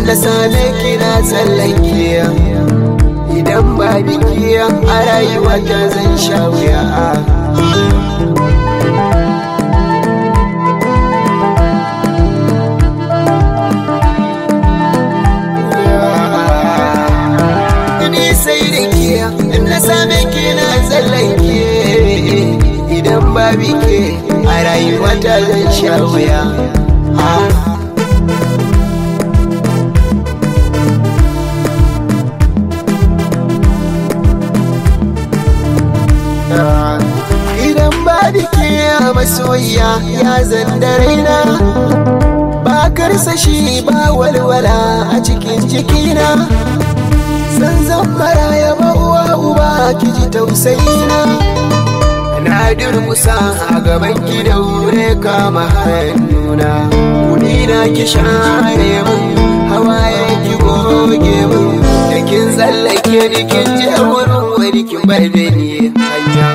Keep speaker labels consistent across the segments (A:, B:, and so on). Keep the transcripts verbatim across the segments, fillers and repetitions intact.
A: na same ki na tsallake, idan ba biki a rayuwa ta zan sha wuya. Ni sai da ke na same ki na tsallake, idan ba biki a rayuwa ta zan sha wuya. Idan ba biki a masoyiya ya zanda raina, ba karsashi ba walwala a cikin jikina. San zan maraya ba uwa uba ki ji tausayina. Na durkusa a gaban ki da wure kama hannuna, kudi na ki share min hawaye ki goge min, da kin tsallake ni kin je wurin wani kin bar da ni hanya.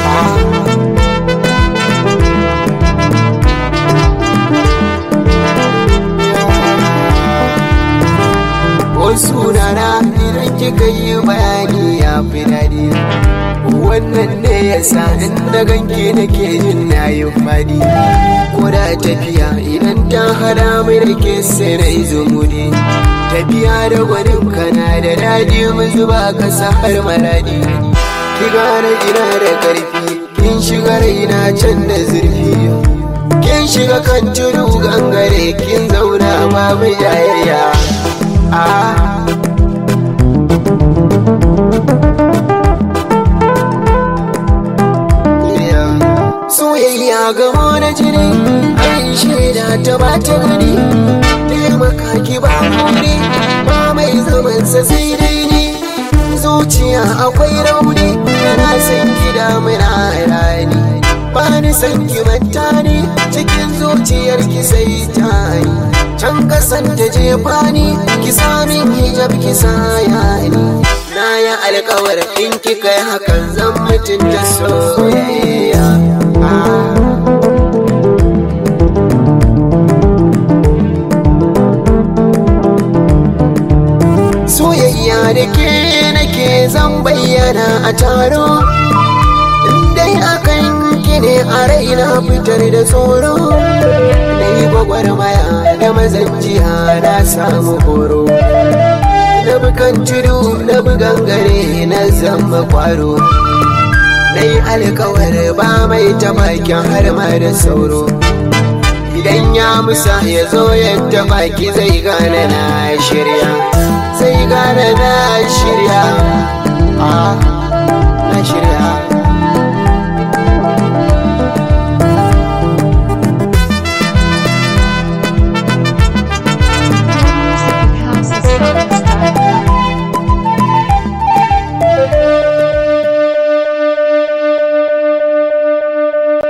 A: Sunana idan kika yi bayani ya fi daɗi, wannan ne yasa in na ganke nake jin na yi faɗi. Ko da tafiya idan ta hada mai da ke sai na yi zumudi, tafiya da gwanin kana da daɗi mu zuba kasa har maradi. Ki gane ina da ƙarfi, kin shiga raina can da zurfi, kin shiga kan tudu gangare, kin zauna babu jayayya. Soyayya gamo na jini, an shaida ta ba ta gani, taimaka ki ba kuri, ba mai zamansa sai dai ni. Zuciya akwai rauni, yana san ki damuna rani, ba ni san ki manta ni, cikin zuciyar ki sai ta ni. Can kasan ta jefa ni, ki sami hijab ki saya ni. Na yi alkawar in ki kai hakan zan mutunta soyayya. Soyayya da ke nake zan bayyana a taro, dai akan ki ne a raina fitar da tsoro. Na yi gwagwarmaya da mazan jiha na samu horo, na bukan tudu na bugan gare na zama kwaro. Na yi alkawar ba mai tabakin har ma da sauro, idan ya musa ya zo yadda baki zai gane na shirya, zai gane na shirya.